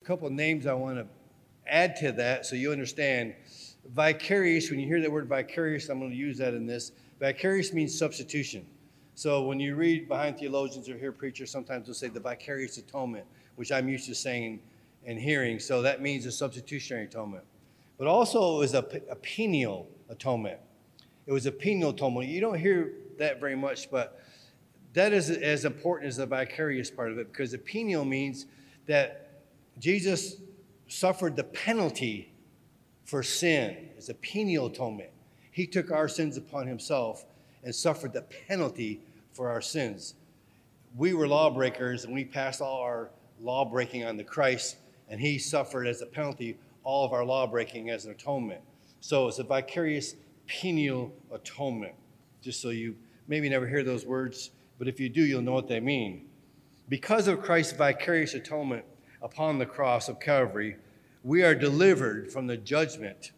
couple of names I want to add to that so you understand. Vicarious, when you hear the word vicarious, I'm going to use that in this. Vicarious means substitution. So when you read behind theologians or hear preachers, sometimes they'll say the vicarious atonement, which I'm used to saying and hearing. So that means a substitutionary atonement. But also it was a penial atonement. It was a penial atonement. You don't hear that very much, but that is as important as the vicarious part of it, because the penial means that Jesus suffered the penalty for sin. It's a penial atonement. He took our sins upon himself and suffered the penalty for our sins. We were lawbreakers, and we passed all our lawbreaking on to Christ, and he suffered as a penalty all of our lawbreaking as an atonement. So it's a vicarious penial atonement. Just so you maybe never hear those words, but if you do, you'll know what they mean. Because of Christ's vicarious atonement upon the cross of Calvary, we are delivered from the judgment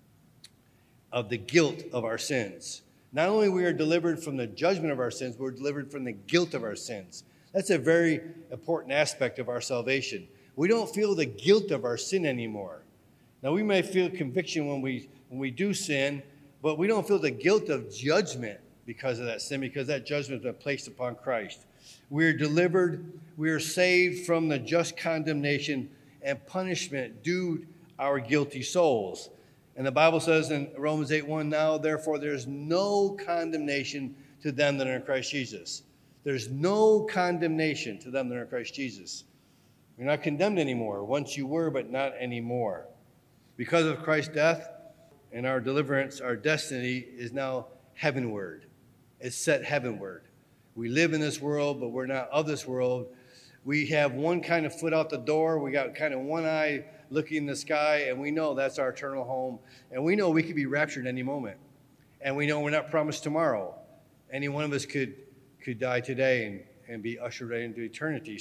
of the guilt of our sins. Not only we are delivered from the judgment of our sins, we're delivered from the guilt of our sins. That's a very important aspect of our salvation. We don't feel the guilt of our sin anymore. Now, we may feel conviction when we do sin, but we don't feel the guilt of judgment because of that sin, because that judgment has been placed upon Christ. We are delivered, we are saved from the just condemnation and punishment due our guilty souls. And the Bible says in Romans 8:1, now, therefore, there's no condemnation to them that are in Christ Jesus. There's no condemnation to them that are in Christ Jesus. You're not condemned anymore. Once you were, but not anymore. Because of Christ's death and our deliverance, our destiny is now heavenward. It's set heavenward. We live in this world, but we're not of this world. We have one kind of foot out the door. We got kind of one eye looking in the sky, and we know that's our eternal home. And we know we could be raptured any moment. And we know we're not promised tomorrow. Any one of us could die today and be ushered right into eternity.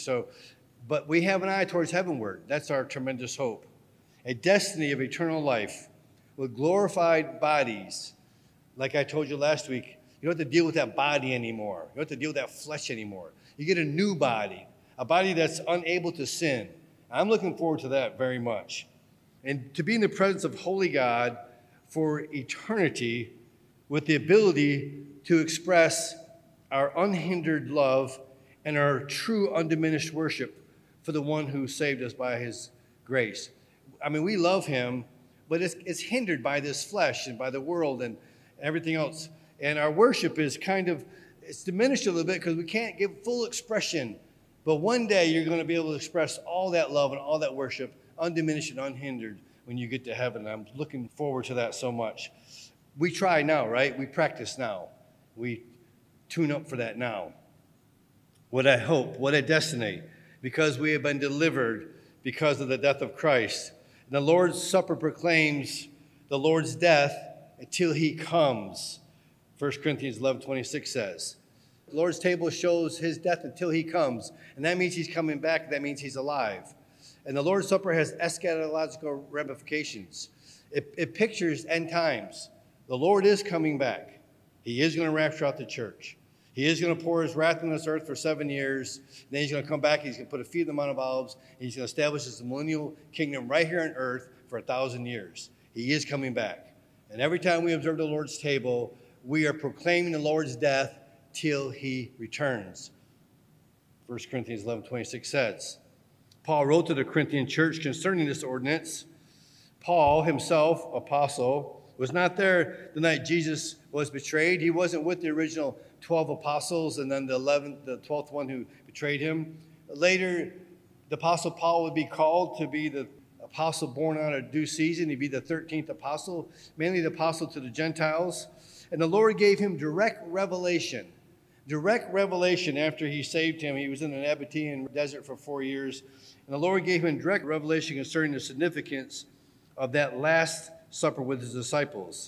But we have an eye towards heavenward. That's our tremendous hope. A destiny of eternal life with glorified bodies. Like I told you last week, you don't have to deal with that body anymore. You don't have to deal with that flesh anymore. You get a new body, a body that's unable to sin. I'm looking forward to that very much. And to be in the presence of holy God for eternity with the ability to express our unhindered love and our true undiminished worship for the one who saved us by his grace. I mean, we love him, but it's hindered by this flesh and by the world and everything else. And our worship is it's diminished a little bit because we can't give full expression. But one day you're going to be able to express all that love and all that worship, undiminished and unhindered, when you get to heaven. I'm looking forward to that so much. We try now, right? We practice now. We tune up for that now. What a hope, what a destiny, because we have been delivered because of the death of Christ. And the Lord's Supper proclaims the Lord's death until he comes. 1 Corinthians 11:26 says. The Lord's table shows his death until he comes. And that means he's coming back. That means he's alive. And the Lord's Supper has eschatological ramifications. It pictures end times. The Lord is coming back. He is going to rapture out the church. He is going to pour his wrath on this earth for 7 years. Then he's going to come back. He's going to put a feet on the Mount of Olives. He's going to establish his millennial kingdom right here on earth for 1,000 years. He is coming back. And every time we observe the Lord's table, we are proclaiming the Lord's death till he returns. 1 Corinthians 11:26 says. Paul wrote to the Corinthian church concerning this ordinance. Paul himself, apostle, was not there the night Jesus was betrayed. He wasn't with the original 12 apostles and then the 12th one who betrayed him. Later, the apostle Paul would be called to be the apostle born out of due season. He'd be the 13th apostle, mainly the apostle to the Gentiles. And the Lord gave him direct revelation after he saved him. He was in the Nabatean desert for 4 years. And the Lord gave him direct revelation concerning the significance of that last supper with his disciples.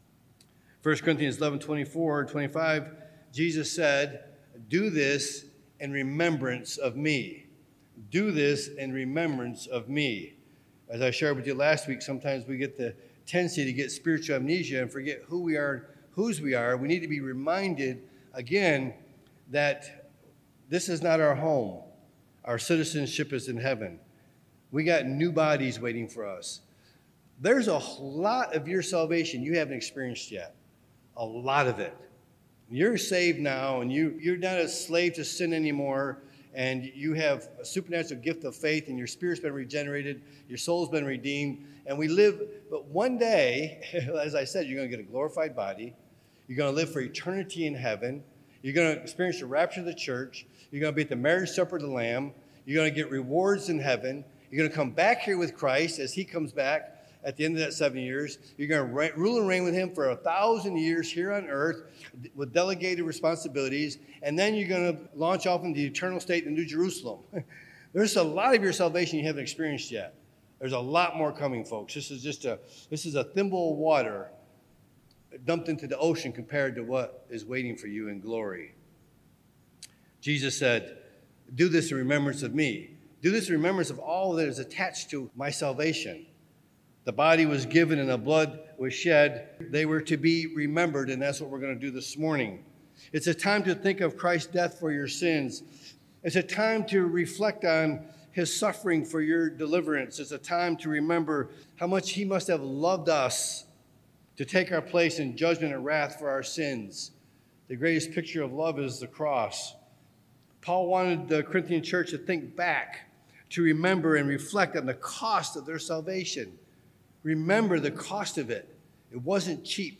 1 Corinthians 11:24 and 25, Jesus said, do this in remembrance of me. Do this in remembrance of me. As I shared with you last week, sometimes we get the tendency to get spiritual amnesia and forget who we are, whose we are. We need to be reminded again that this is not our home. Our citizenship is in heaven. We got new bodies waiting for us. There's a lot of your salvation you haven't experienced yet. A lot of it. You're saved now, and you're not a slave to sin anymore, and you have a supernatural gift of faith, and your spirit's been regenerated, your soul's been redeemed, and we live. But one day, as I said, you're going to get a glorified body. You're going to live for eternity in heaven. You're going to experience the rapture of the church. You're going to be at the marriage supper of the Lamb. You're going to get rewards in heaven. You're going to come back here with Christ as he comes back at the end of that 7 years. You're going to rule and reign with him for 1,000 years here on earth with delegated responsibilities. And then you're going to launch off into the eternal state in New Jerusalem. There's a lot of your salvation you haven't experienced yet. There's a lot more coming, folks. This is a thimble of water dumped into the ocean compared to what is waiting for you in glory. Jesus said, do this in remembrance of me. Do this in remembrance of all that is attached to my salvation. The body was given and the blood was shed. They were to be remembered, and that's what we're going to do this morning. It's a time to think of Christ's death for your sins. It's a time to reflect on his suffering for your deliverance. It's a time to remember how much he must have loved us to take our place in judgment and wrath for our sins. The greatest picture of love is the cross. Paul wanted the Corinthian church to think back, to remember and reflect on the cost of their salvation. Remember the cost of it. It wasn't cheap.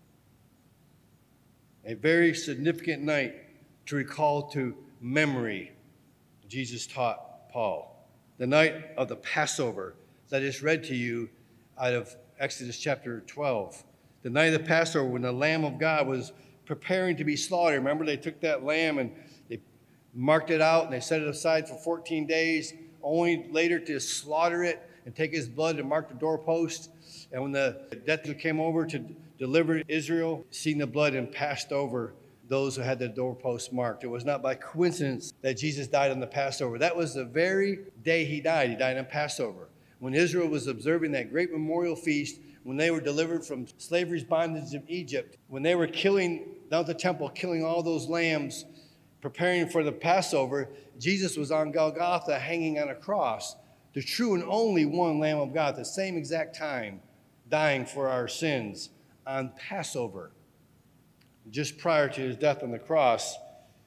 A very significant night to recall to memory. Jesus taught Paul. The night of the Passover that is read to you out of Exodus chapter 12. The night of the Passover when the Lamb of God was preparing to be slaughtered. Remember, they took that lamb and they marked it out and they set it aside for 14 days, only later to slaughter it and take his blood and mark the doorpost. And when the death came over to deliver Israel, seen the blood and passed over those who had the doorpost marked. It was not by coincidence that Jesus died on the Passover. That was the very day he died. He died on Passover. When Israel was observing that great memorial feast, when they were delivered from slavery's bondage in Egypt, when they were killing down at the temple, killing all those lambs, preparing for the Passover, Jesus was on Golgotha hanging on a cross. The true and only one Lamb of God, at the same exact time, dying for our sins on Passover. Just prior to his death on the cross,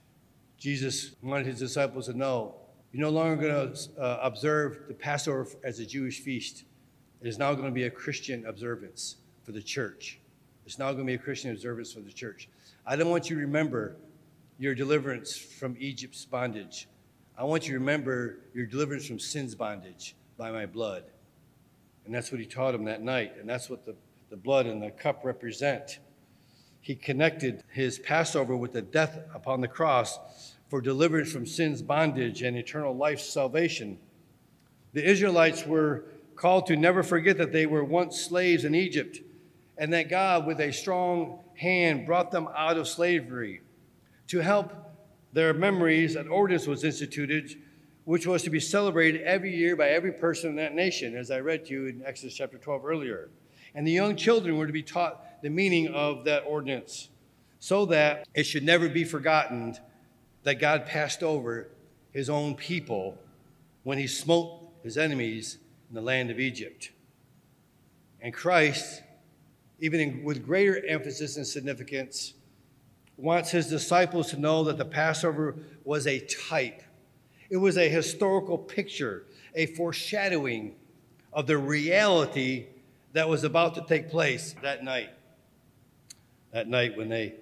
Jesus wanted his disciples to know, you're no longer going to observe the Passover as a Jewish feast. It is now going to be a Christian observance for the church. It's now going to be a Christian observance for the church. I don't want you to remember your deliverance from Egypt's bondage. I want you to remember your deliverance from sin's bondage by my blood. And that's what he taught them that night. And that's what the blood and the cup represent. He connected his Passover with the death upon the cross for deliverance from sin's bondage and eternal life's salvation. The Israelites were called to never forget that they were once slaves in Egypt and that God, with a strong hand, brought them out of slavery. To help their memories, an ordinance was instituted, which was to be celebrated every year by every person in that nation, as I read to you in Exodus chapter 12 earlier. And the young children were to be taught the meaning of that ordinance so that it should never be forgotten that God passed over his own people when he smote his enemies in the land of Egypt. And Christ, even with greater emphasis and significance, wants his disciples to know that the Passover was a type. It was a historical picture, a foreshadowing of the reality that was about to take place that night. That night when they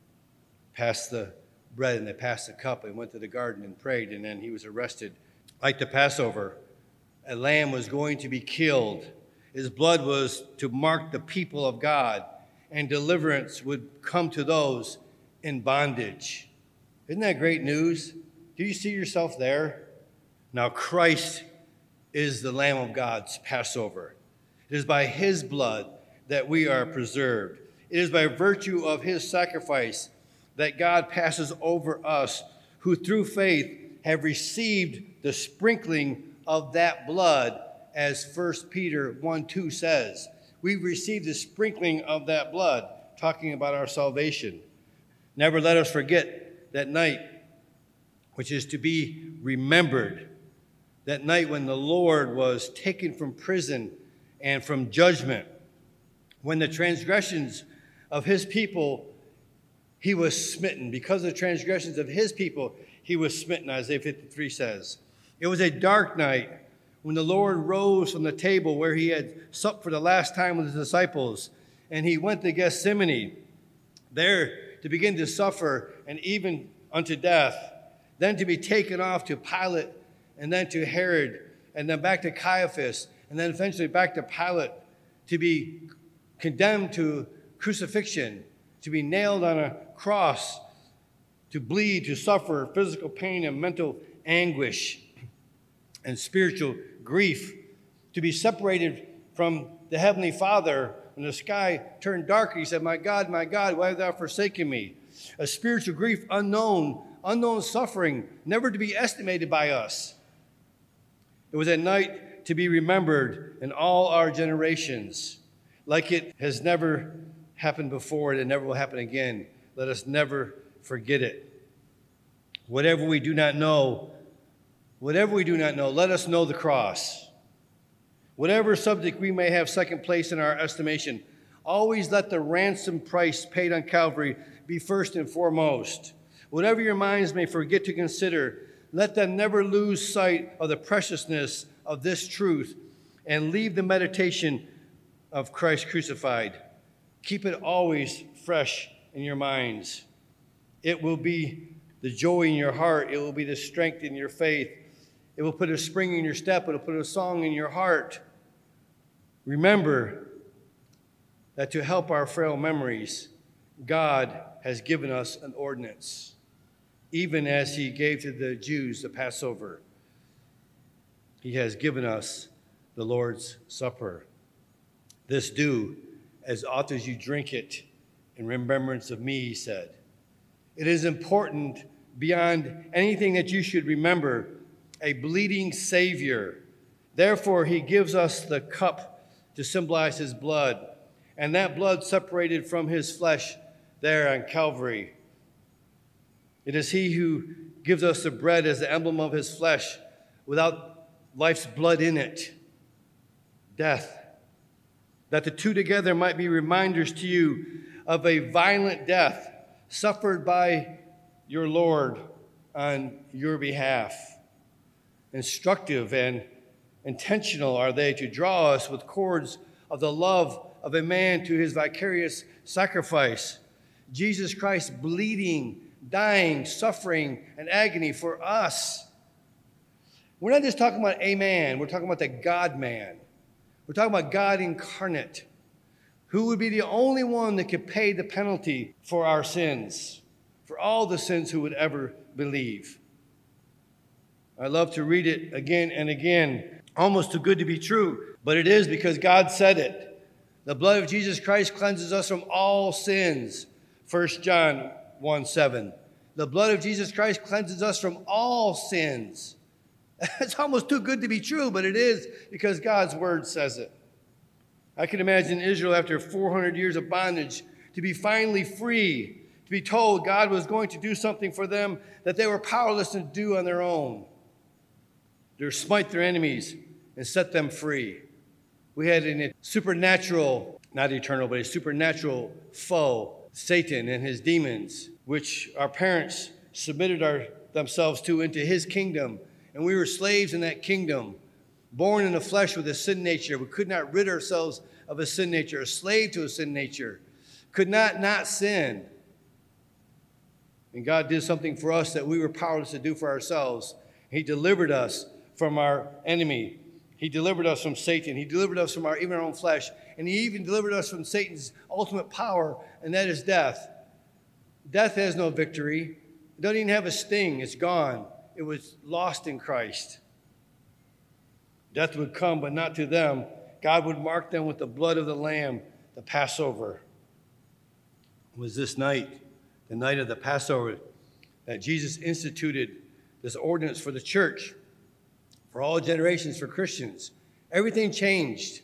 passed the bread and they passed the cup and went to the garden and prayed, and then he was arrested. Like the Passover, a lamb was going to be killed. His blood was to mark the people of God, and deliverance would come to those in bondage. Isn't that great news? Do you see yourself there? Now Christ is the Lamb of God's Passover. It is by his blood that we are preserved. It is by virtue of his sacrifice that God passes over us who through faith have received the sprinkling of that blood, as 1 Peter 1:2 says. We've received the sprinkling of that blood, talking about our salvation. Never let us forget that night, which is to be remembered. that night when the Lord was taken from prison and from judgment, when the transgressions of his people, he was smitten. Because of the transgressions of his people, he was smitten, Isaiah 53 says. It was a dark night when the Lord rose from the table where he had supped for the last time with his disciples, and he went to Gethsemane, there to begin to suffer and even unto death, then to be taken off to Pilate, and then to Herod, and then back to Caiaphas, and then eventually back to Pilate, to be condemned to crucifixion, to be nailed on a cross, to bleed, to suffer physical pain and mental anguish and spiritual grief, to be separated from the Heavenly Father when the sky turned dark. He said, my God, why have thou forsaken me? A spiritual grief unknown suffering, never to be estimated by us. It was a night to be remembered in all our generations. Like it has never happened before, and it never will happen again. Let us never forget it. Whatever we do not know, let us know the cross. Whatever subject we may have second place in our estimation, always let the ransom price paid on Calvary be first and foremost. Whatever your minds may forget to consider, let them never lose sight of the preciousness of this truth and leave the meditation of Christ crucified. Keep it always fresh in your minds. It will be the joy in your heart. It will be the strength in your faith. It will put a spring in your step. It will put a song in your heart. Remember that to help our frail memories, God has given us an ordinance, even as he gave to the Jews the Passover. He has given us the Lord's Supper. This do as oft as you drink it in remembrance of me, he said. It is important beyond anything that you should remember, a bleeding Savior. Therefore, he gives us the cup to symbolize his blood, and that blood separated from his flesh there on Calvary. It is he who gives us the bread as the emblem of his flesh without life's blood in it, death. That the two together might be reminders to you of a violent death suffered by your Lord on your behalf. Instructive and intentional are they to draw us with cords of the love of a man to his vicarious sacrifice. Jesus Christ bleeding, dying, suffering, and agony for us. We're not just talking about a man, we're talking about the God-man. We're talking about God incarnate, who would be the only one that could pay the penalty for our sins, for all the sins who would ever believe. I love to read it again and again, almost too good to be true, but it is because God said it. The blood of Jesus Christ cleanses us from all sins, 1 John 1:7. The blood of Jesus Christ cleanses us from all sins. It's almost too good to be true, but it is because God's word says it. I can imagine Israel after 400 years of bondage to be finally free, to be told God was going to do something for them that they were powerless to do on their own. To smite their enemies and set them free. We had a supernatural, not eternal, but a supernatural foe, Satan and his demons, which our parents submitted themselves to into his kingdom. And we were slaves in that kingdom, born in the flesh with a sin nature. We could not rid ourselves of a sin nature, a slave to a sin nature, could not sin. And God did something for us that we were powerless to do for ourselves. He delivered us from our enemy. He delivered us from Satan. He delivered us from even our own flesh. And he even delivered us from Satan's ultimate power, and that is death. Death has no victory. It doesn't even have a sting. It's gone. It was lost in Christ. Death would come, but not to them. God would mark them with the blood of the Lamb, the Passover. It was this night, the night of the Passover, that Jesus instituted this ordinance for the church, for all generations, for Christians. Everything changed.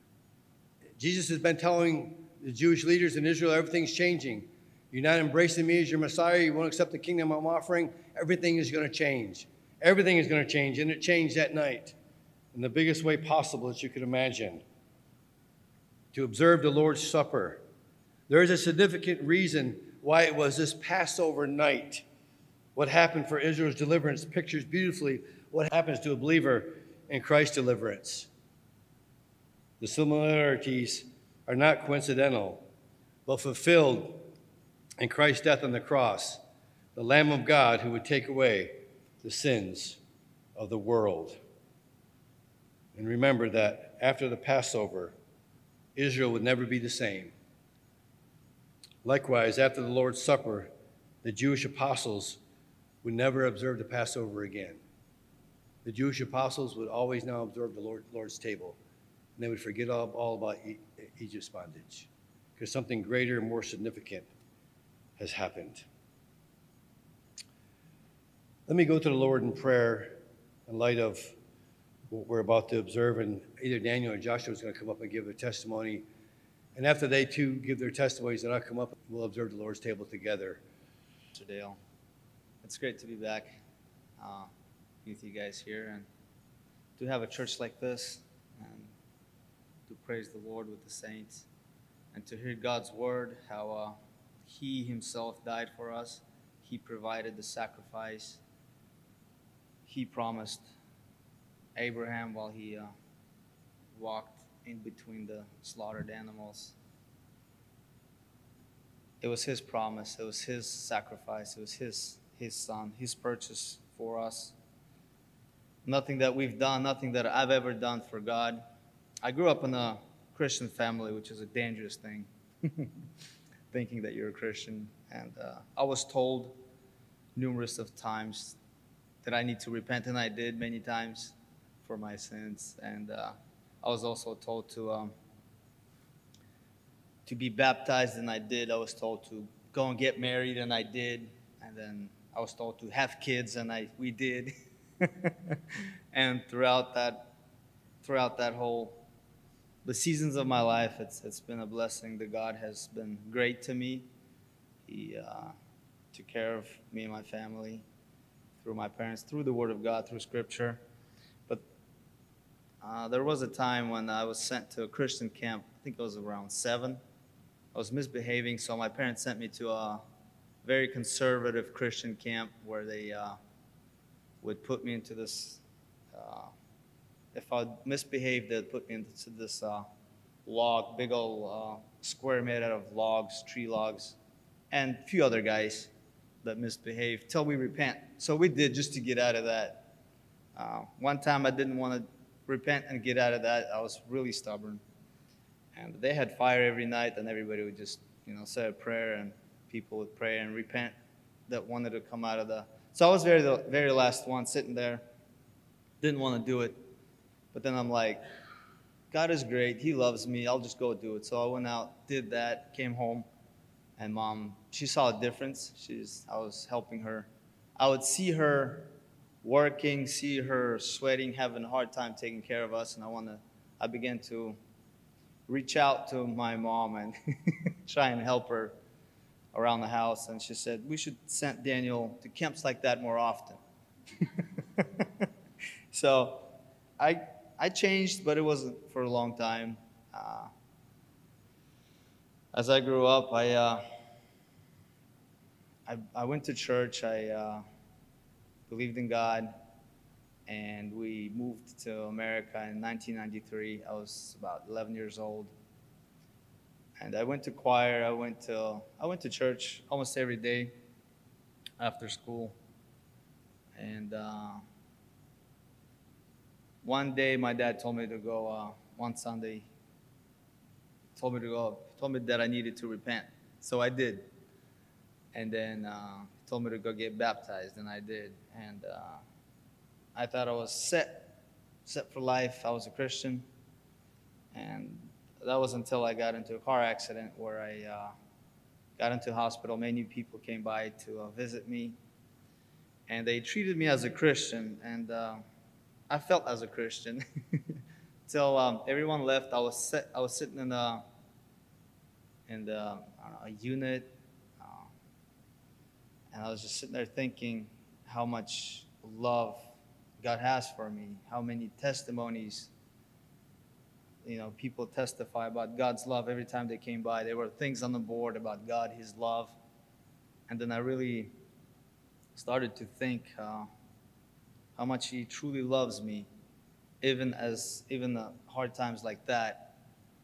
Jesus has been telling the Jewish leaders in Israel, everything's changing. You're not embracing me as your Messiah. You won't accept the kingdom I'm offering. Everything is going to change. Everything is going to change, and it changed that night in the biggest way possible that you could imagine. To observe the Lord's Supper. There is a significant reason why it was this Passover night. What happened for Israel's deliverance pictures beautifully what happens to a believer in Christ's deliverance. The similarities are not coincidental, but fulfilled in Christ's death on the cross, the Lamb of God who would take away the sins of the world. And remember that after the Passover, Israel would never be the same. Likewise, after the Lord's Supper, the Jewish apostles would never observe the Passover again. The Jewish apostles would always now observe the Lord's table, and they would forget all about Egypt's bondage, because something greater and more significant has happened. Let me go to the Lord in prayer in light of what we're about to observe, and either Daniel or Joshua is going to come up and give a testimony. And after they too give their testimonies, then I'll come up and we'll observe the Lord's table together. Mr. Dale, it's great to be back with you guys here and to have a church like this and to praise the Lord with the saints and to hear God's word, how He Himself died for us. He provided the sacrifice. He promised Abraham while he walked in between the slaughtered animals. It was His promise. It was His sacrifice. It was His Son, His purchase for us. Nothing that we've done, nothing that I've ever done for God. I grew up in a Christian family, which is a dangerous thing, thinking that you're a Christian. And I was told numerous of times that I need to repent, and I did many times for my sins. And I was also told to be baptized, and I did. I was told to go and get married, and I did. And then I was told to have kids, and we did. And throughout that the seasons of my life, it's been a blessing. That God has been great to me. He took care of me and my family through my parents, through the Word of God, through Scripture. But there was a time when I was sent to a Christian camp. I think I was around 7. I was misbehaving, so my parents sent me to a very conservative Christian camp where they would put me into this, if I misbehaved, they'd put me into this log, big old square made out of logs, tree logs, and a few other guys that misbehaved till we repent. So we did, just to get out of that. One time I didn't want to repent and get out of that. I was really stubborn. And they had fire every night, and everybody would just, say a prayer, and people would pray and repent that wanted to come out of the... So I was the very last one sitting there. Didn't want to do it. But then I'm like, God is great. He loves me. I'll just go do it. So I went out, did that, came home. And Mom, she saw a difference. I was helping her. I would see her working, see her sweating, having a hard time taking care of us. And I began to reach out to my mom and try and help her around the house. And she said, we should send Daniel to camps like that more often. So I changed, but it wasn't for a long time. As I grew up, I went to church. I believed in God, and we moved to America in 1993. I was about 11 years old, and I went to choir. I went to church almost every day after school. And one day, my dad told me to go. One Sunday, told me to go. He told me that I needed to repent, so I did. And then he told me to go get baptized, and I did. And I thought I was set for life. I was a Christian. And that was until I got into a car accident where I got into the hospital. Many people came by to visit me. And they treated me as a Christian. And I felt as a Christian. Till everyone left. I was sitting in a unit. And I was just sitting there thinking how much love God has for me, how many testimonies, people testify about God's love every time they came by. There were things on the board about God, His love. And then I really started to think how much He truly loves me, even hard times like that.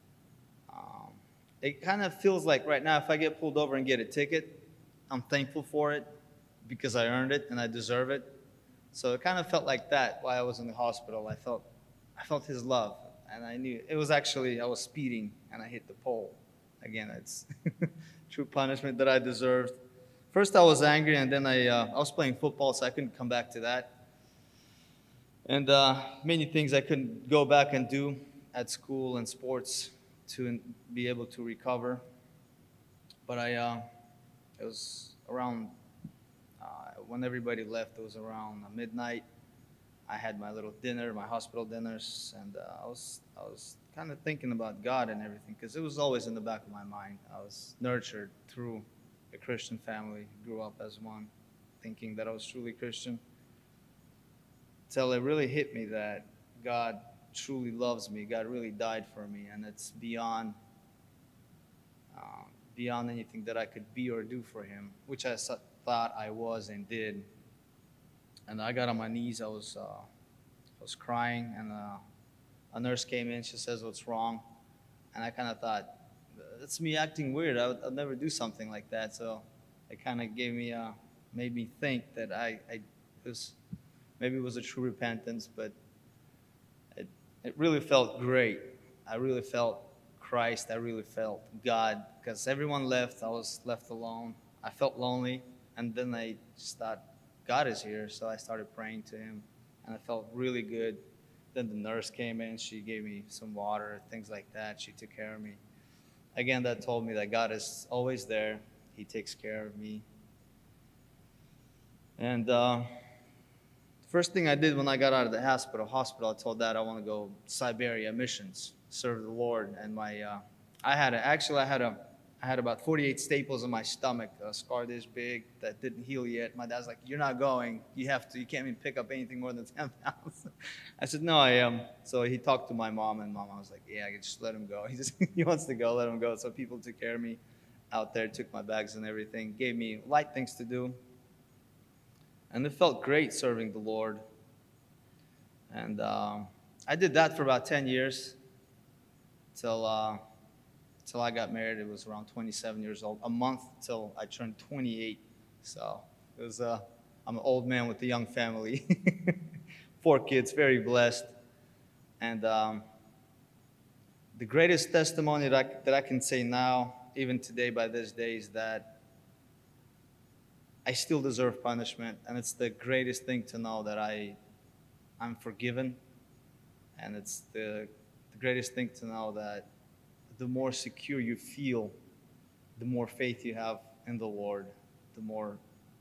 It kind of feels like right now, if I get pulled over and get a ticket, I'm thankful for it because I earned it and I deserve it. So it kind of felt like that while I was in the hospital. I felt His love, and I knew it was actually, I was speeding and I hit the pole. Again, it's true punishment that I deserved. First I was angry, and then I was playing football, so I couldn't come back to that. And many things I couldn't go back and do at school and sports to be able to recover. But it was around, when everybody left, it was around midnight. I had my little dinner, my hospital dinners, and I was kind of thinking about God and everything, because it was always in the back of my mind. I was nurtured through a Christian family, grew up as one, thinking that I was truly Christian, till it really hit me that God truly loves me. God really died for me, and it's beyond anything that I could be or do for Him, which I thought I was and did. And I got on my knees. I was crying, and a nurse came in. She says, "What's wrong?" And I kind of thought, that's me acting weird. I'd never do something like that. So it kind of made me think that maybe it was a true repentance, but it really felt great. I really felt Christ. I really felt God, because everyone left. I was left alone. I felt lonely, and then I just thought, God is here. So I started praying to Him, and I felt really good. Then the nurse came in. She gave me some water, things like that. She took care of me. Again, that told me that God is always there. He takes care of me. And the first thing I did when I got out of the hospital, I told Dad I want to go Siberia missions, serve the Lord. And I had about 48 staples in my stomach, a scar this big that didn't heal yet. My dad's like, "You're not going. You can't even pick up anything more than 10 pounds." I said, "No, I am." So he talked to my mom, and Mom was like, "Yeah, I can just let him go. He wants to go, let him go." So people took care of me out there, took my bags and everything, gave me light things to do. And it felt great serving the Lord. And I did that for about 10 years till I got married. It was around 27 years old, a month till I turned 28. So it was I'm an old man with a young family, 4 kids, very blessed. And the greatest testimony that I can say now, even today by this day, is that I still deserve punishment, and it's the greatest thing to know that I'm forgiven, and it's the greatest thing to know that the more secure you feel, the more faith you have in the Lord, the more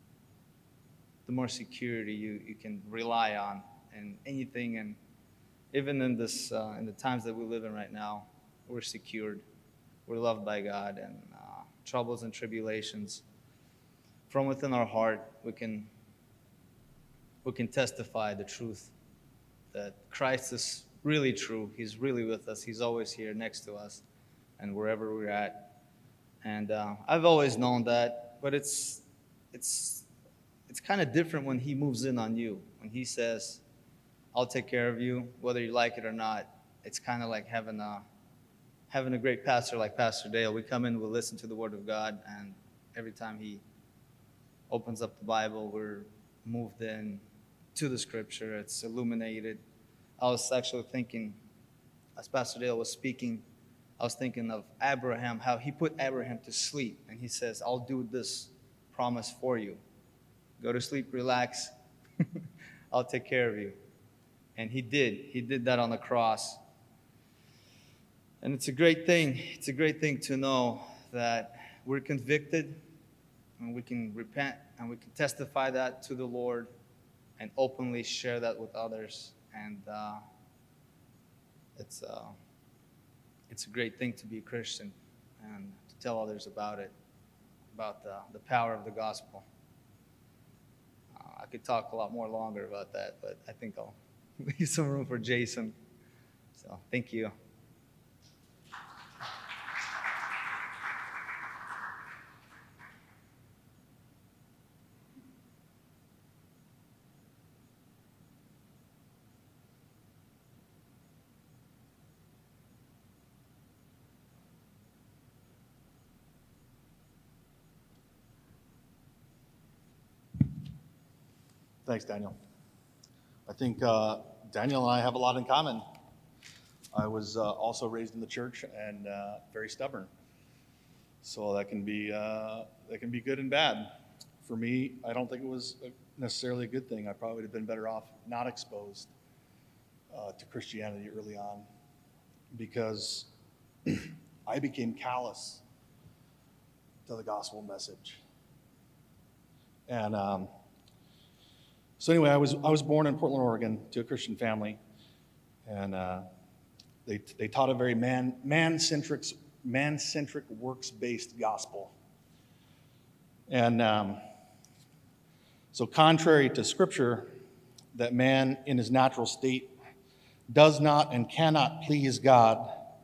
security you can rely on in anything. And even in this in the times that we live in right now, we're secured, we're loved by God, and troubles and tribulations, from within our heart, we can testify the truth that Christ is really true. He's really with us. He's always here next to us, and wherever we're at. And I've always known that, but it's kind of different when He moves in on you. When He says, "I'll take care of you, whether you like it or not." It's kind of like having a great pastor like Pastor Dale. We come in, we listen to the Word of God, and every time he opens up the Bible, we're moved in to the Scripture. It's illuminated. I was actually thinking, as Pastor Dale was speaking, I was thinking of Abraham, how he put Abraham to sleep. And he says, "I'll do this promise for you. Go to sleep, relax. I'll take care of you." And he did. He did that on the cross. And it's a great thing. It's a great thing to know that we're convicted, and we can repent, and we can testify that to the Lord and openly share that with others. And it's a great thing to be a Christian and to tell others about it, about the power of the gospel. I could talk a lot more longer about that, but I think I'll leave some room for Jason. So thank you. Thanks, Daniel. I think Daniel and I have a lot in common. I was also raised in the church and very stubborn. So that can be good and bad. For me, I don't think it was necessarily a good thing. I probably would have been better off not exposed to Christianity early on, because I became callous to the gospel message. And so anyway, I was born in Portland, Oregon, to a Christian family, and they taught a very man-centric, works-based gospel. And so contrary to Scripture, that man in his natural state does not and cannot please God,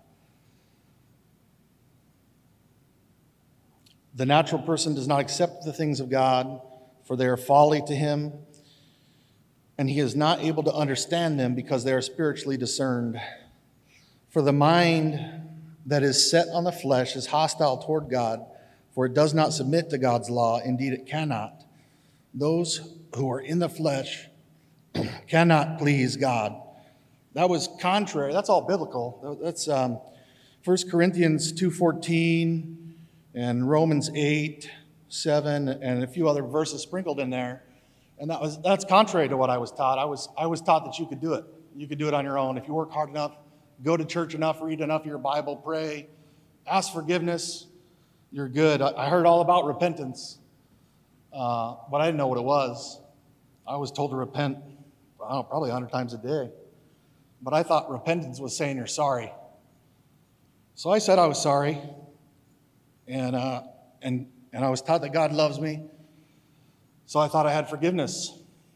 the natural person does not accept the things of God, for they are folly to him, and he is not able to understand them because they are spiritually discerned. For the mind that is set on the flesh is hostile toward God, for it does not submit to God's law. Indeed, it cannot. Those who are in the flesh cannot please God. That was contrary. That's all biblical. That's 1 Corinthians 2:14 and Romans 8:7 and a few other verses sprinkled in there. And that's contrary to what I was taught. I was taught that you could do it. You could do it on your own. If you work hard enough, go to church enough, read enough of your Bible, pray, ask forgiveness, you're good. I heard all about repentance, but I didn't know what it was. I was told to repent, probably 100 times a day. But I thought repentance was saying you're sorry. So I said I was sorry, and I was taught that God loves me. So I thought I had forgiveness.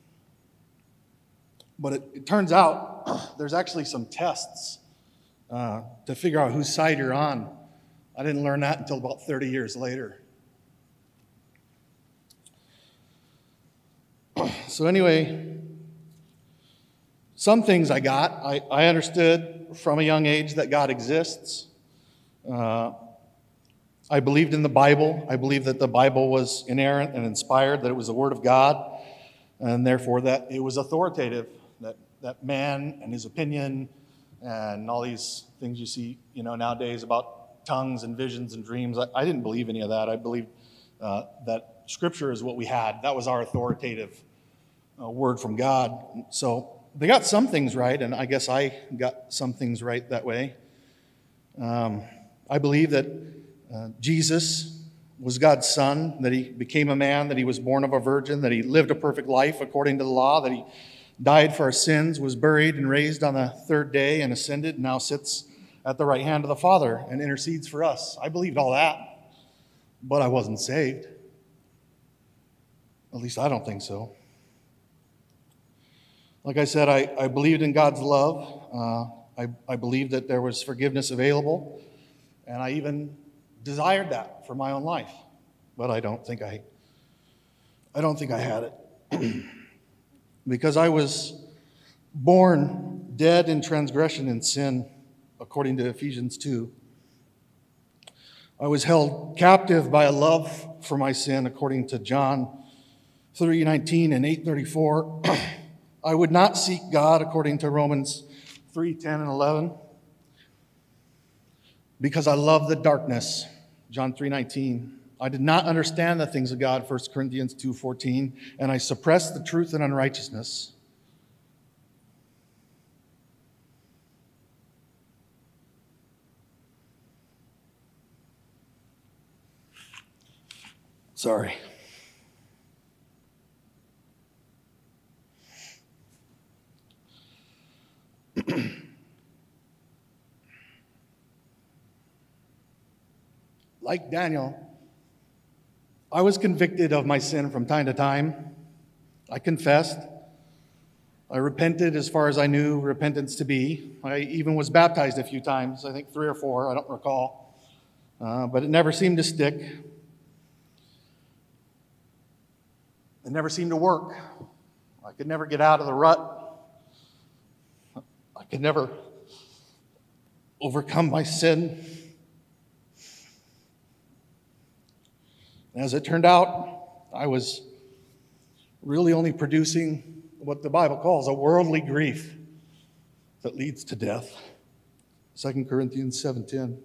But it turns out there's actually some tests to figure out whose side you're on. I didn't learn that until about 30 years later. So anyway, some things I got. I understood from a young age that God exists. I believed in the Bible. I believed that the Bible was inerrant and inspired, that it was the Word of God, and therefore that it was authoritative, that man and his opinion and all these things you see nowadays about tongues and visions and dreams. I didn't believe any of that. I believed that Scripture is what we had. That was our authoritative word from God. So they got some things right, and I guess I got some things right that way. I believe that Jesus was God's son, that he became a man, that he was born of a virgin, that he lived a perfect life according to the law, that he died for our sins, was buried and raised on the third day and ascended, and now sits at the right hand of the Father and intercedes for us. I believed all that, but I wasn't saved. At least I don't think so. Like I said, I believed in God's love. I believed that there was forgiveness available, and I even desired that for my own life, but I don't think I had it. Because I was born dead in transgression and sin, according to Ephesians 2. I was held captive by a love for my sin, according to John 3:19 and 8:34. I would not seek God, according to Romans 3:10 and 11. Because I love the darkness, John 3:19. I did not understand the things of God, 1 Corinthians 2:14, and I suppressed the truth in unrighteousness. Sorry. Like Daniel, I was convicted of my sin from time to time. I confessed. I repented as far as I knew repentance to be. I even was baptized a few times, I think 3 or 4, I don't recall. But it never seemed to stick. It never seemed to work. I could never get out of the rut. I could never overcome my sin. As it turned out, I was really only producing what the Bible calls a worldly grief that leads to death. 2 Corinthians 7:10.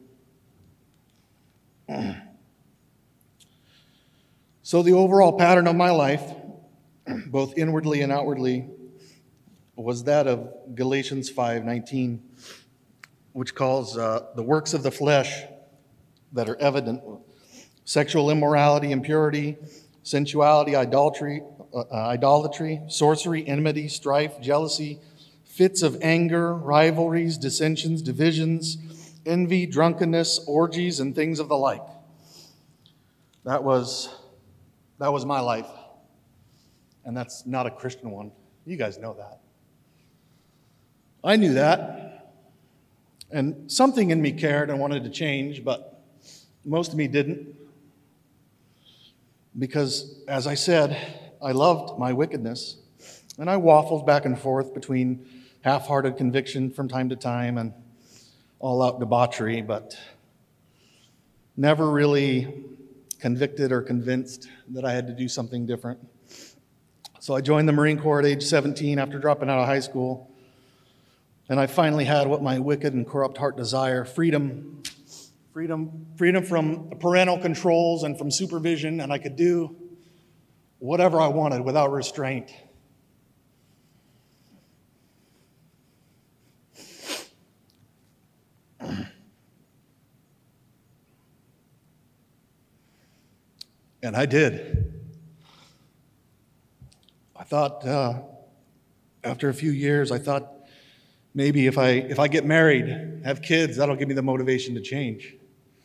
So the overall pattern of my life, both inwardly and outwardly, was that of Galatians 5:19, which calls the works of the flesh that are evident: sexual immorality, impurity, sensuality, idolatry, sorcery, enmity, strife, jealousy, fits of anger, rivalries, dissensions, divisions, envy, drunkenness, orgies, and things of the like. That was my life. And that's not a Christian one. You guys know that. I knew that. And something in me cared and wanted to change, but most of me didn't. Because, as I said, I loved my wickedness. And I waffled back and forth between half-hearted conviction from time to time and all-out debauchery, but never really convicted or convinced that I had to do something different. So I joined the Marine Corps at age 17 after dropping out of high school. And I finally had what my wicked and corrupt heart desire: freedom. Freedom from parental controls and from supervision, and I could do whatever I wanted without restraint. And I did. I thought, after a few years, I thought maybe if I get married, have kids, that'll give me the motivation to change.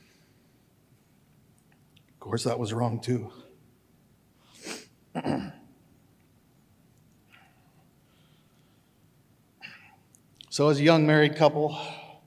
Of course, that was wrong too. So as a young married couple,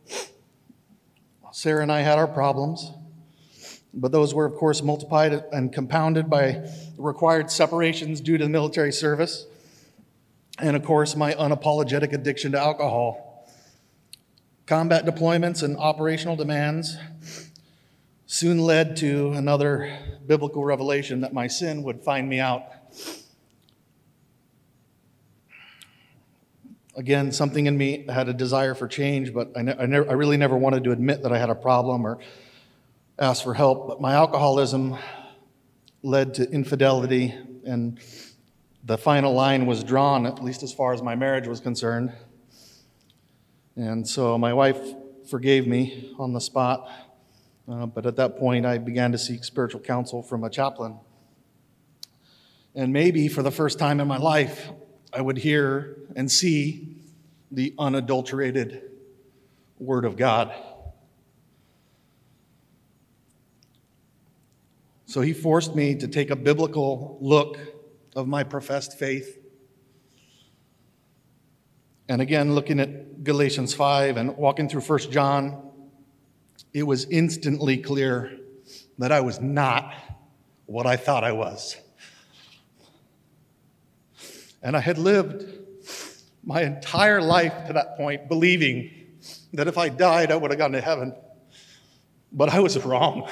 Sarah and I had our problems, but those were, of course, multiplied and compounded by required separations due to the military service, and, of course, my unapologetic addiction to alcohol. Combat deployments and operational demands soon led to another biblical revelation that my sin would find me out. Again, something in me had a desire for change, but I really never wanted to admit that I had a problem or ask for help. But my alcoholism led to infidelity, and the final line was drawn, at least as far as my marriage was concerned. And so my wife forgave me on the spot, but at that point I began to seek spiritual counsel from a chaplain. And maybe for the first time in my life, I would hear and see the unadulterated Word of God. So he forced me to take a biblical look of my professed faith. And again, looking at Galatians 5 and walking through 1 John, it was instantly clear that I was not what I thought I was. And I had lived my entire life to that point believing that if I died, I would have gone to heaven. But I was wrong.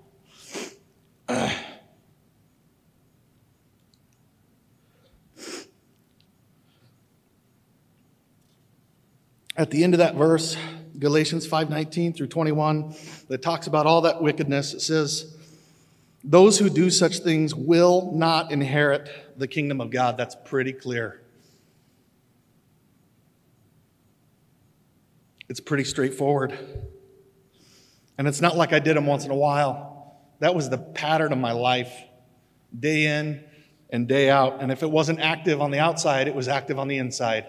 At the end of that verse, Galatians 5:19 through 21, that talks about all that wickedness, it says, "Those who do such things will not inherit the kingdom of God." That's pretty clear. It's pretty straightforward. And it's not like I did them once in a while. That was the pattern of my life, day in and day out. And if it wasn't active on the outside, it was active on the inside.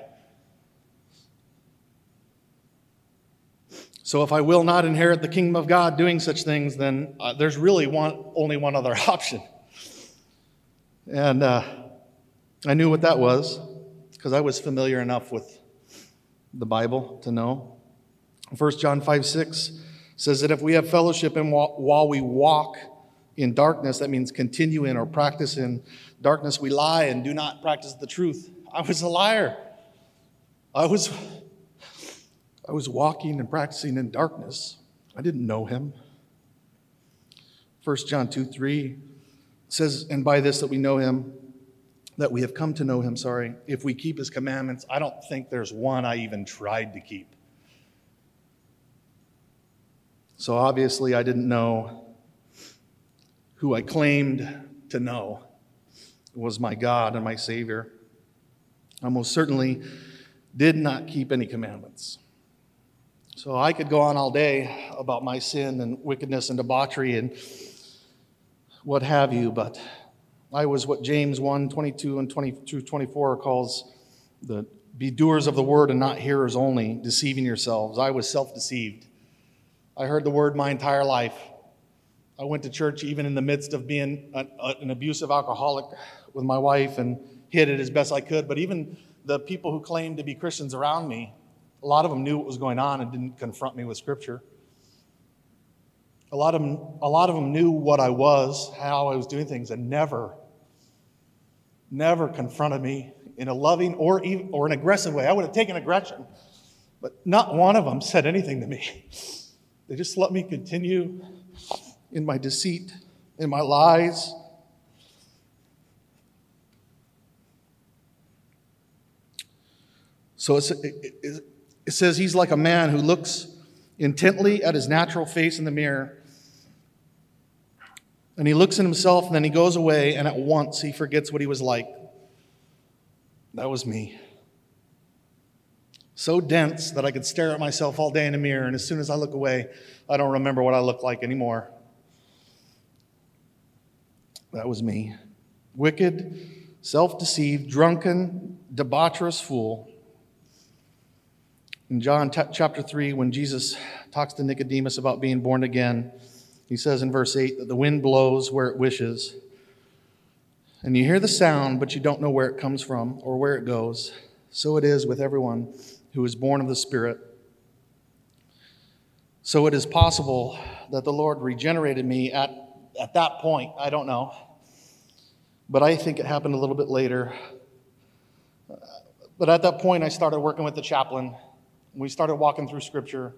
So if I will not inherit the kingdom of God doing such things, then there's really only one other option. And I knew what that was because I was familiar enough with the Bible to know. 1 John 5:6 says that if we have fellowship and while we walk in darkness, that means continue in or practice in darkness, we lie and do not practice the truth. I was a liar. I was walking and practicing in darkness. I didn't know him. 1 John 2:3 says, and by this that we know him, that we have come to know him, if we keep his commandments. I don't think there's one I even tried to keep. So obviously I didn't know who I claimed to know was my God and my Savior. I most certainly did not keep any commandments. So I could go on all day about my sin and wickedness and debauchery and what have you, but I was what James 1:22 and 20-24 calls be doers of the word and not hearers only, deceiving yourselves. I was self-deceived. I heard the word my entire life. I went to church even in the midst of being an abusive alcoholic with my wife and hid it as best I could. But even the people who claimed to be Christians around me, a lot of them knew what was going on and didn't confront me with Scripture. A lot of them knew what I was, how I was doing things, and never confronted me in a loving or an aggressive way. I would have taken aggression, but not one of them said anything to me. They just let me continue in my deceit, in my lies. So it says he's like a man who looks intently at his natural face in the mirror. And he looks at himself and then he goes away and at once he forgets what he was like. That was me. So dense that I could stare at myself all day in the mirror, and as soon as I look away, I don't remember what I look like anymore. That was me. Wicked, self-deceived, drunken, debaucherous fool. In John chapter 3, when Jesus talks to Nicodemus about being born again, he says in verse 8 that the wind blows where it wishes, and you hear the sound, but you don't know where it comes from or where it goes. So it is with everyone who is born of the Spirit. So it is possible that the Lord regenerated me at that point. I don't know. But I think it happened a little bit later. But at that point, I started working with the chaplain. We started walking through Scripture.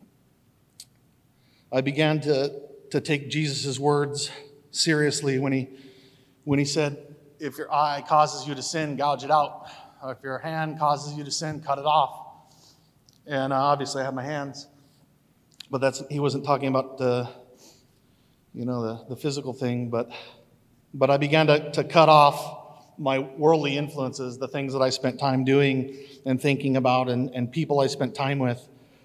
I began to take Jesus' words seriously when he said, if your eye causes you to sin, gouge it out. If your hand causes you to sin, cut it off. And obviously I have my hands. But he wasn't talking about the physical thing, but I began to cut off my worldly influences, the things that I spent time doing and thinking about and people I spent time with.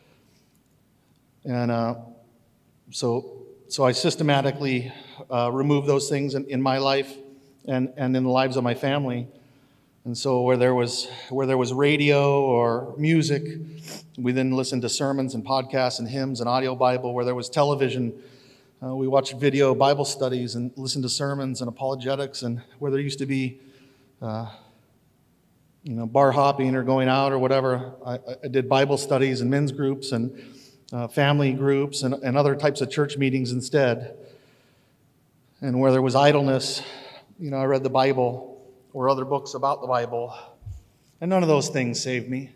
And so I systematically removed those things in my life and in the lives of my family. And so where there was radio or music, we then listened to sermons and podcasts and hymns and audio Bible. Where there was television, we watched video Bible studies and listened to sermons and apologetics. And where there used to be, bar hopping or going out or whatever, I did Bible studies and men's groups and family groups and other types of church meetings instead. And where there was idleness, I read the Bible or other books about the Bible, and none of those things saved me.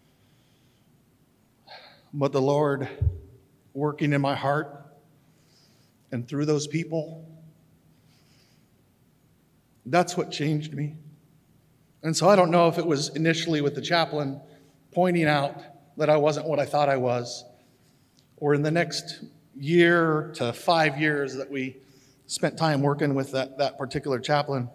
But the Lord working in my heart and through those people, that's what changed me. And so I don't know if it was initially with the chaplain pointing out that I wasn't what I thought I was, or in the next year to 5 years that we spent time working with that particular chaplain.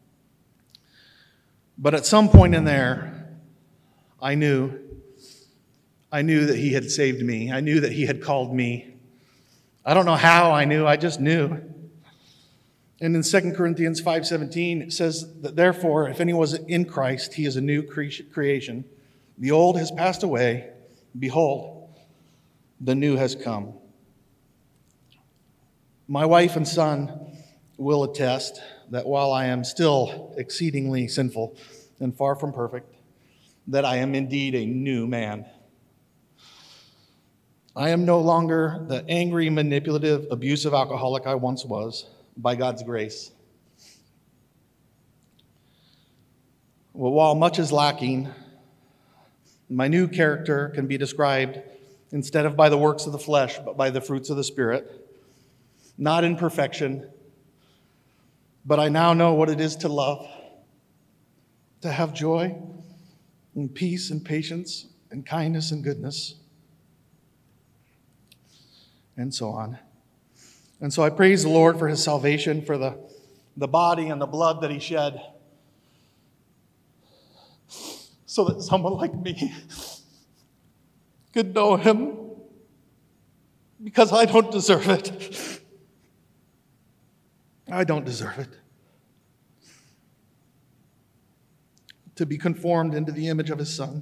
But at some point in there, I knew that he had saved me. I knew that he had called me. I don't know how I knew, I just knew. And in 2 Corinthians 5:17, it says that therefore, if anyone is in Christ, he is a new creation. The old has passed away. Behold, the new has come. My wife and son will attest that while I am still exceedingly sinful and far from perfect, that I am indeed a new man. I am no longer the angry, manipulative, abusive alcoholic I once was, by God's grace. Well, while much is lacking, my new character can be described instead of by the works of the flesh, but by the fruits of the Spirit. Not in perfection, but I now know what it is to love, to have joy and peace and patience and kindness and goodness, and so on. And so I praise the Lord for his salvation, for the body and the blood that he shed, so that someone like me could know him, because I don't deserve it. I don't deserve it. To be conformed into the image of his Son.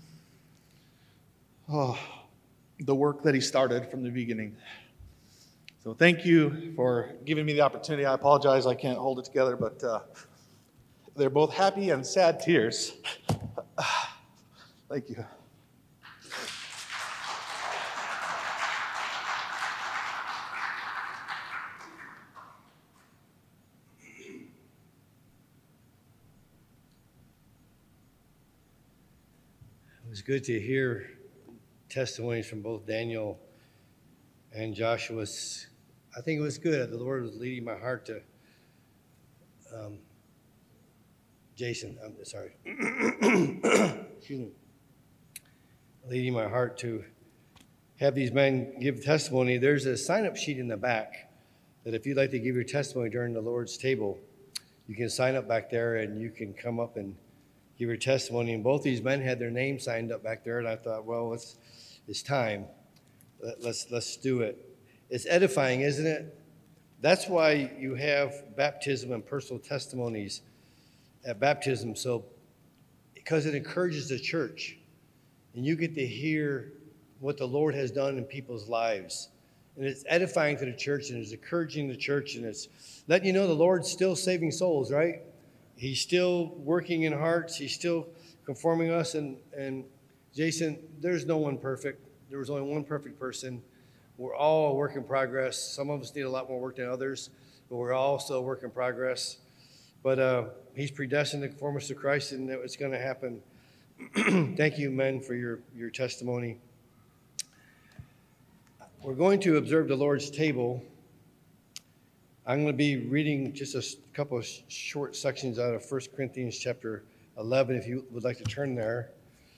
Oh, the work that he started from the beginning. So thank you for giving me the opportunity. I apologize I can't hold it together, but they're both happy and sad tears. Thank you. It was good to hear testimonies from both Daniel and Joshua's. I think it was good. The Lord was leading my heart to Jason. I'm sorry. Excuse me. Leading my heart to have these men give testimony. There's a sign-up sheet in the back that if you'd like to give your testimony during the Lord's table, you can sign up back there and you can come up and give your testimony. And both these men had their names signed up back there, and I thought, well, it's time. Let's do it. It's edifying, isn't it? That's why you have baptism and personal testimonies at baptism, because it encourages the church, and you get to hear what the Lord has done in people's lives. And it's edifying to the church, and it's encouraging the church, and it's letting you know the Lord's still saving souls, right? He's still working in hearts. He's still conforming us. And Jason, there's no one perfect. There was only one perfect person. We're all a work in progress. Some of us need a lot more work than others, but we're all still a work in progress. But he's predestined to conform us to Christ, and it's going to happen. Thank you, men, for your testimony. We're going to observe the Lord's table. I'm going to be reading just a couple of short sections out of 1 Corinthians chapter 11, if you would like to turn there.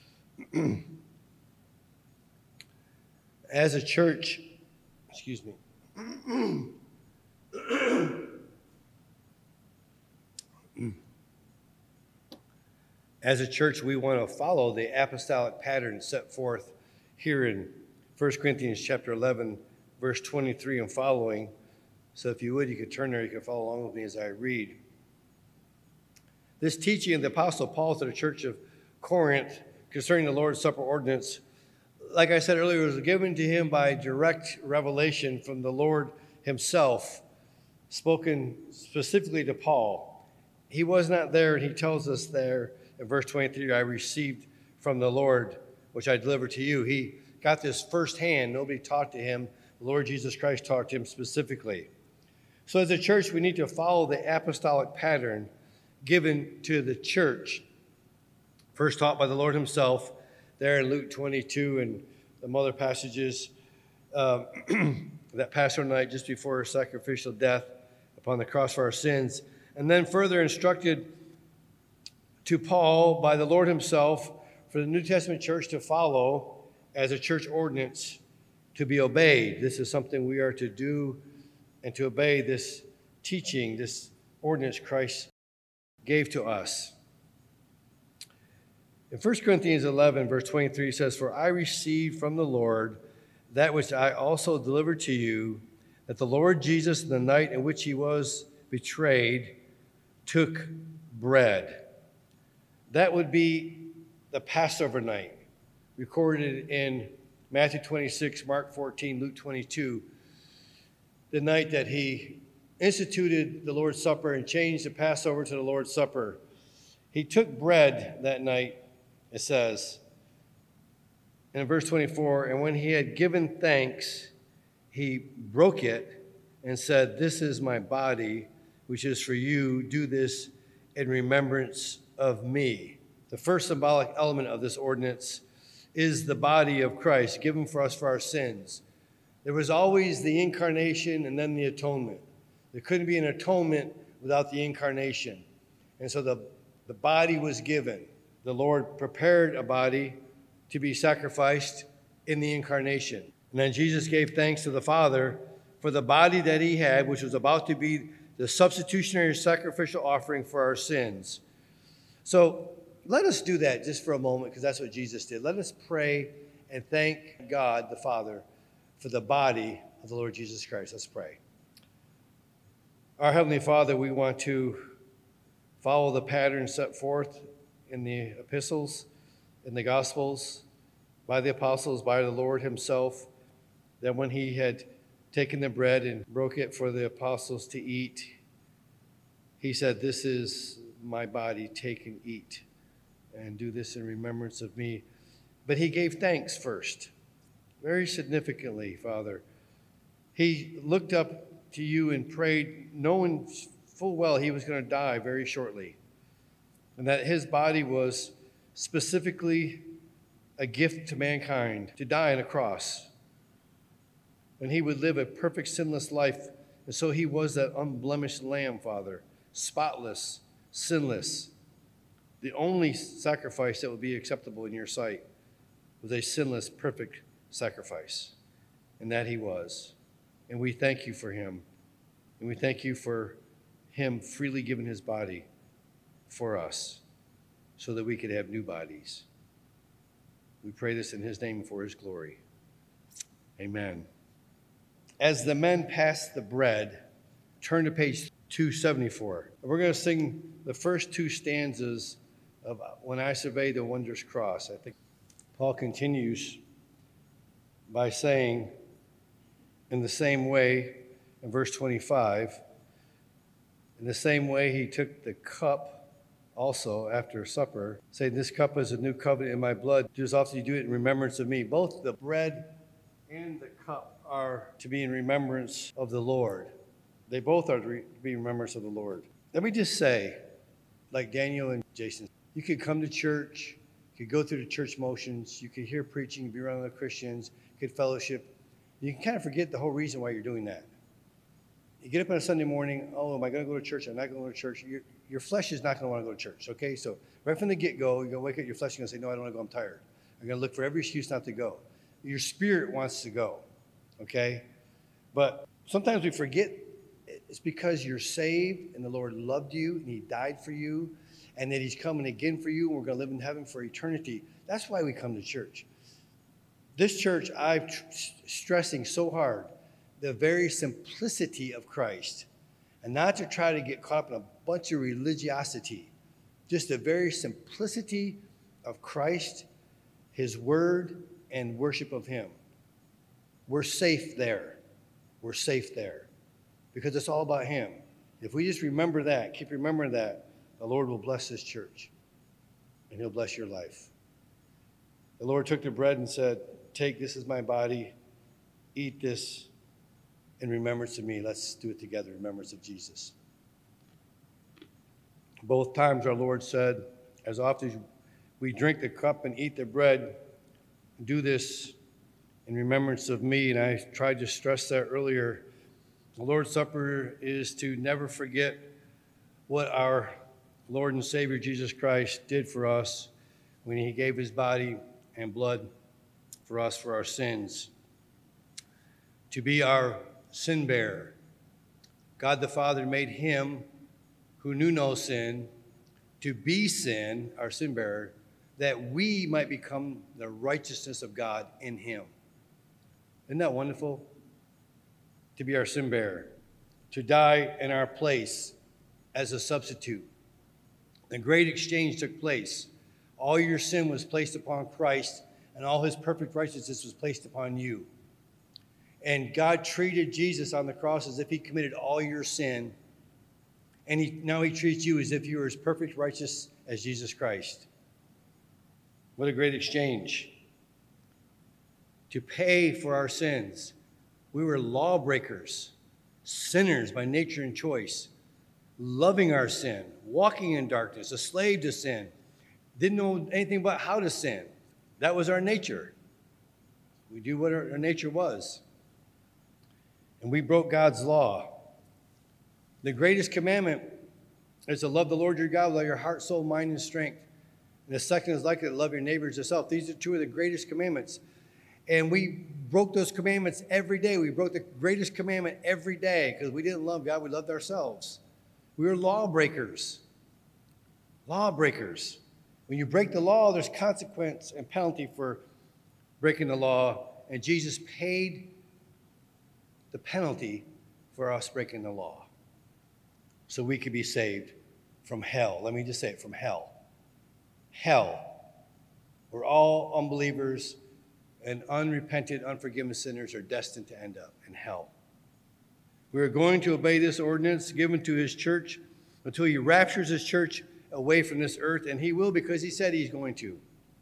As a church, excuse me. As a church, we want to follow the apostolic pattern set forth here in 1 Corinthians chapter 11, verse 23 and following. So if you would, you could turn there. You can follow along with me as I read. This teaching of the Apostle Paul to the church of Corinth concerning the Lord's Supper ordinance, like I said earlier, was given to him by direct revelation from the Lord himself, spoken specifically to Paul. He was not there, and he tells us there in verse 23, I received from the Lord, which I delivered to you. He got this firsthand. Nobody taught to him. The Lord Jesus Christ taught to him specifically. So as a church, we need to follow the apostolic pattern given to the church, first taught by the Lord himself, there in Luke 22 and some other passages, that Passover night just before his sacrificial death upon the cross for our sins, and then further instructed to Paul by the Lord himself for the New Testament church to follow as a church ordinance to be obeyed. This is something we are to do and to obey this teaching, this ordinance Christ gave to us. In 1 Corinthians 11, verse 23, it says, For I received from the Lord that which I also delivered to you, that the Lord Jesus, in the night in which he was betrayed, took bread. That would be the Passover night, recorded in Matthew 26, Mark 14, Luke 22, the night that he instituted the Lord's Supper and changed the Passover to the Lord's Supper, he took bread that night, it says, in verse 24, and when he had given thanks, he broke it and said, "This is my body, which is for you. Do this in remembrance of me." The first symbolic element of this ordinance is the body of Christ given for us for our sins. There was always the incarnation and then the atonement. There couldn't be an atonement without the incarnation. And so the body was given. The Lord prepared a body to be sacrificed in the incarnation. And then Jesus gave thanks to the Father for the body that he had, which was about to be the substitutionary sacrificial offering for our sins. So let us do that just for a moment, because that's what Jesus did. Let us pray and thank God the Father for the body of the Lord Jesus Christ. Let's pray. Our Heavenly Father, we want to follow the pattern set forth in the epistles, in the Gospels, by the apostles, by the Lord himself, that when he had taken the bread and broke it for the apostles to eat, he said, "This is my body, take and eat, and do this in remembrance of me." But he gave thanks first, very significantly, Father. He looked up to you and prayed, knowing full well he was going to die very shortly, and that his body was specifically a gift to mankind, to die on a cross. And he would live a perfect, sinless life. And so he was that unblemished lamb, Father, spotless, sinless. The only sacrifice that would be acceptable in your sight was a sinless, perfect sacrifice. And that he was. And we thank you for him. And we thank you for him freely giving his body for us so that we could have new bodies. We pray this in his name for his glory. Amen. As the men pass the bread, turn to page 274. We're going to sing the first two stanzas of "When I Survey the Wondrous Cross." I think Paul continues by saying, in the same way, in verse 25, in the same way he took the cup also after supper, saying, "This cup is a new covenant in my blood. Do as often as you do it in remembrance of me." Both the bread and the cup are to be in remembrance of the Lord. They both are to be in remembrance of the Lord. Let me just say, like Daniel and Jason, you could come to church, you could go through the church motions, you could hear preaching, be around other Christians, you could fellowship. You can kind of forget the whole reason why you're doing that. You get up on a Sunday morning, "Oh, am I going to go to church? I'm not going to go to church." Your flesh is not going to want to go to church, okay? So right from the get-go, you're going to wake up, your flesh is going to say, "No, I don't want to go, I'm tired." You're going to look for every excuse not to go. Your spirit wants to go, okay? But sometimes we forget it's because you're saved and the Lord loved you and he died for you and that he's coming again for you and we're going to live in heaven for eternity. That's why we come to church. This church, I'm stressing so hard the very simplicity of Christ, and not to try to get caught up in a bunch of religiosity, just the very simplicity of Christ, his word, and worship of him. We're safe there. We're safe there because it's all about him. If we just remember that, keep remembering that, the Lord will bless this church and he'll bless your life. The Lord took the bread and said, "Take, this is my body. Eat this in remembrance of me." Let's do it together in remembrance of Jesus. Both times our Lord said, as often as we drink the cup and eat the bread, do this in remembrance of me. And I tried to stress that earlier. The Lord's Supper is to never forget what our Lord and Savior Jesus Christ did for us when he gave his body and blood for us for our sins, to be our sin bearer. God the Father made him who knew no sin to be sin, our sin bearer, that we might become the righteousness of God in him. Isn't that wonderful? To be our sin bearer, to die in our place as a substitute. The great exchange took place. All your sin was placed upon Christ, and all his perfect righteousness was placed upon you. And God treated Jesus on the cross as if he committed all your sin. And now he treats you as if you were as perfect, righteous as Jesus Christ. What a great exchange. To pay for our sins. We were lawbreakers, sinners by nature and choice, loving our sin, walking in darkness, a slave to sin, didn't know anything about how to sin. That was our nature. We do what our nature was. And we broke God's law. The greatest commandment is to love the Lord your God with all your heart, soul, mind, and strength. And the second is like it, to love your neighbor as yourself. These are two of the greatest commandments. And we broke those commandments every day. We broke the greatest commandment every day because we didn't love God, we loved ourselves. We were lawbreakers. Lawbreakers. When you break the law, there's consequence and penalty for breaking the law. And Jesus paid the penalty for us breaking the law so we could be saved from hell. Let me just say it, from hell. Hell. We're all unbelievers, and unrepentant, unforgiven sinners are destined to end up in hell. We are going to obey this ordinance given to his church until he raptures his church away from this earth, and he will because he said he's going to.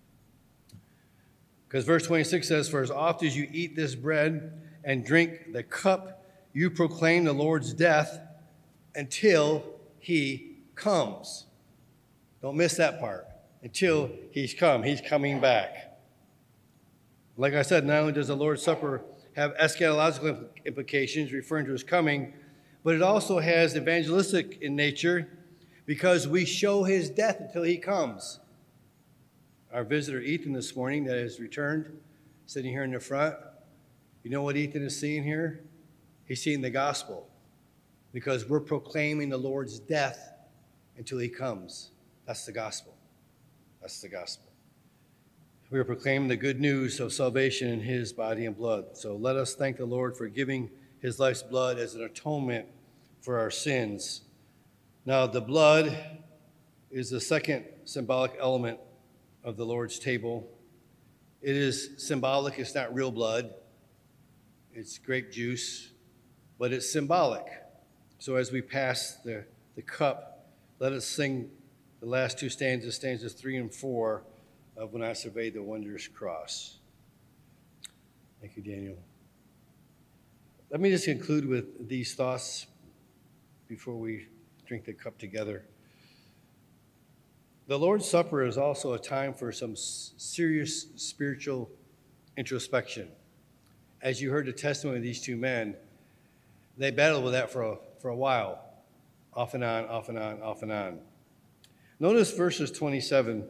Because verse 26 says, for as often as you eat this bread and drink the cup, you proclaim the Lord's death until he comes. Don't miss that part. Until he's come. He's coming back. Like I said, not only does the Lord's Supper have eschatological implications referring to his coming, but it also has evangelistic in nature because we show his death until he comes. Our visitor Ethan this morning that has returned, sitting here in the front, you know what Ethan is seeing here? He's seeing the gospel because we're proclaiming the Lord's death until he comes. That's the gospel. That's the gospel. We are proclaiming the good news of salvation in his body and blood. So let us thank the Lord for giving his life's blood as an atonement for our sins. Now, the blood is the second symbolic element of the Lord's table. It is symbolic. It's not real blood. It's grape juice, but it's symbolic. So as we pass the cup, let us sing the last two stanzas 3 and 4, of When I Surveyed the Wondrous Cross. Thank you, Daniel. Let me just conclude with these thoughts before we drink the cup together. The Lord's Supper is also a time for some serious spiritual introspection. As you heard the testimony of these two men, they battled with that for a while, off and on, off and on, off and on. Notice verses 27.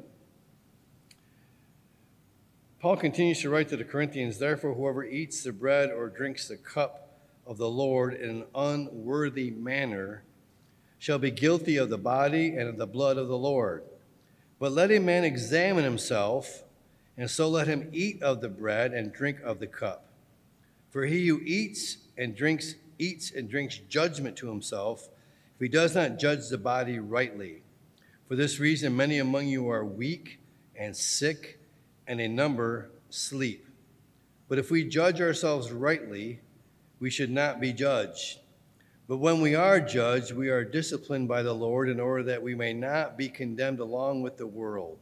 Paul continues to write to the Corinthians, therefore, whoever eats the bread or drinks the cup of the Lord in an unworthy manner shall be guilty of the body and of the blood of the Lord. But let a man examine himself, and so let him eat of the bread and drink of the cup. For he who eats and drinks judgment to himself, if he does not judge the body rightly. For this reason, many among you are weak and sick, and a number sleep. But if we judge ourselves rightly, we should not be judged. But when we are judged, we are disciplined by the Lord in order that we may not be condemned along with the world.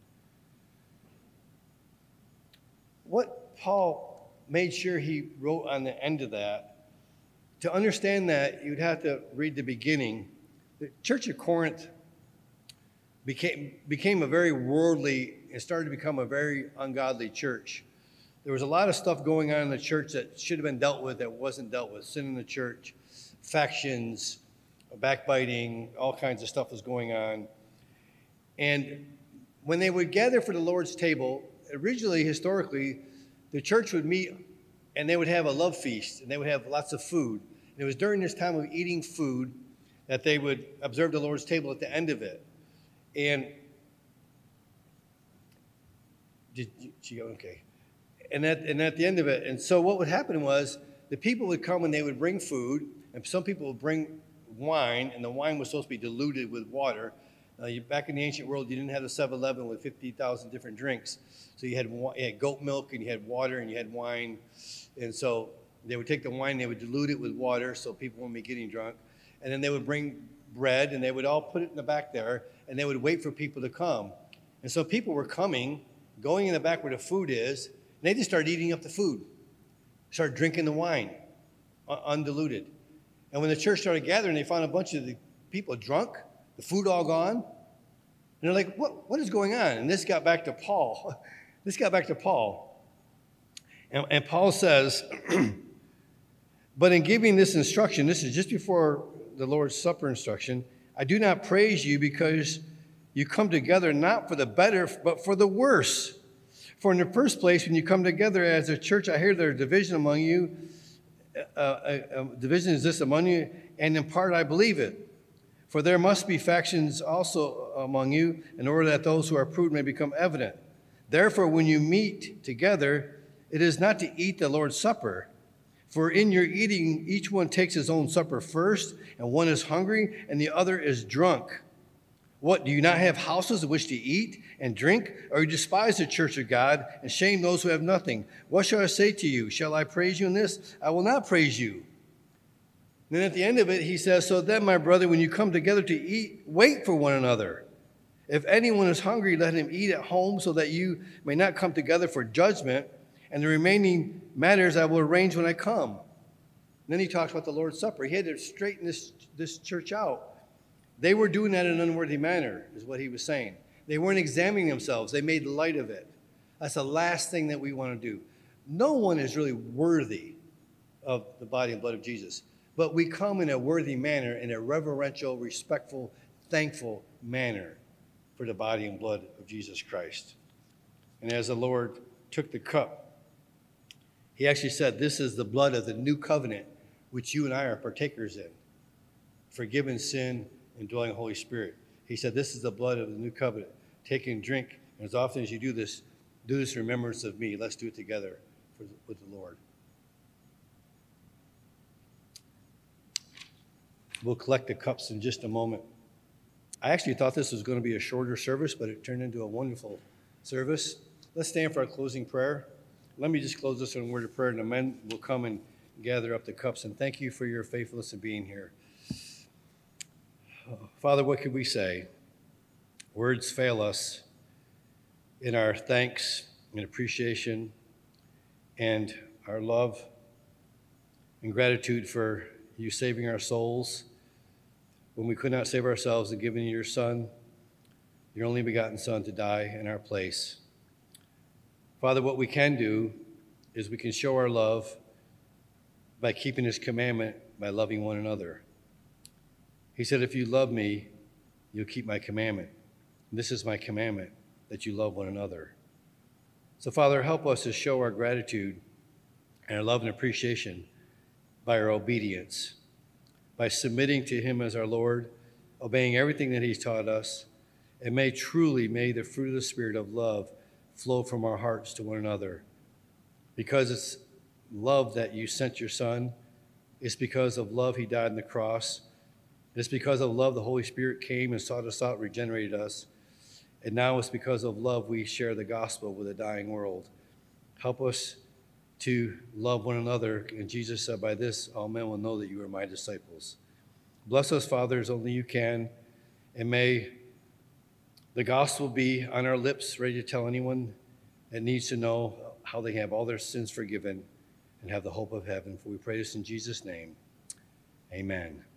What Paul made sure he wrote on the end of that, to understand that, you'd have to read the beginning. The Church of Corinth became a very worldly, and started to become a very ungodly church. There was a lot of stuff going on in the church that should have been dealt with that wasn't dealt with. Sin in the church, factions, backbiting, all kinds of stuff was going on. And when they would gather for the Lord's table, originally, historically, the church would meet and they would have a love feast and they would have lots of food. And it was during this time of eating food that they would observe the Lord's table at the end of it. And okay. And at the end of it, and so what would happen was the people would come and they would bring food, and some people would bring wine, and the wine was supposed to be diluted with water. Back in the ancient world, you didn't have the 7-Eleven with 50,000 different drinks. So you had goat milk, and you had water, and you had wine. And so They would take the wine, they would dilute it with water so people wouldn't be getting drunk. And then they would bring bread, and they would all put it in the back there, and they would wait for people to come. And so people were coming, going in the back where the food is, and they just started eating up the food, started drinking the wine, undiluted. And when the church started gathering, they found a bunch of the people drunk, the food all gone. And they're like, what is going on? And this got back to Paul. And Paul says, but in giving this instruction, this is just before the Lord's Supper instruction, I do not praise you because you come together not for the better, but for the worse. For in the first place, when you come together as a church, I hear there is division among you. Division exists among you, and in part I believe it. For there must be factions also among you, in order that those who are prudent may become evident. Therefore, when you meet together, it is not to eat the Lord's Supper. For in your eating, each one takes his own supper first, and one is hungry, and the other is drunk. What, do you not have houses in which to eat and drink? Or you despise the church of God and shame those who have nothing? What shall I say to you? Shall I praise you in this? I will not praise you. And then at the end of it, he says, so then, my brother, when you come together to eat, wait for one another. If anyone is hungry, let him eat at home, so that you may not come together for judgment. And the remaining matters I will arrange when I come. And then he talks about the Lord's Supper. He had to straighten this church out. They were doing that in an unworthy manner, is what he was saying. They weren't examining themselves. They made light of it. That's the last thing that we want to do. No one is really worthy of the body and blood of Jesus. But we come in a worthy manner, in a reverential, respectful, thankful manner for the body and blood of Jesus Christ. And as the Lord took the cup, he actually said, this is the blood of the new covenant, which you and I are partakers in. Forgiven sin and dwelling Holy Spirit. He said, this is the blood of the new covenant. Take and drink. And as often as you do this in remembrance of me. Let's do it together with the Lord. We'll collect the cups in just a moment. I actually thought this was going to be a shorter service, but it turned into a wonderful service. Let's stand for our closing prayer. Let me just close this in a word of prayer, and the men will come and gather up the cups. And thank you for your faithfulness in being here. Father, what could we say? Words fail us in our thanks and appreciation and our love and gratitude for you saving our souls when we could not save ourselves and giving your Son, your only begotten Son, to die in our place. Father, what we can do is we can show our love by keeping his commandment, by loving one another. He said, if you love me, you'll keep my commandment. And this is my commandment, that you love one another. So, Father, help us to show our gratitude and our love and appreciation by our obedience, by submitting to him as our Lord, obeying everything that he's taught us, and may the fruit of the Spirit of love flow from our hearts to one another. Because it's love that you sent your Son. It's because of love he died on the cross. It's because of love the Holy Spirit came and sought us out, regenerated us. And now it's because of love we share the gospel with a dying world. Help us to love one another. And Jesus said, by this all men will know that you are my disciples. Bless us, Father, as only you can. And may the gospel be on our lips, ready to tell anyone that needs to know how they have all their sins forgiven and have the hope of heaven. For we pray this in Jesus' name. Amen.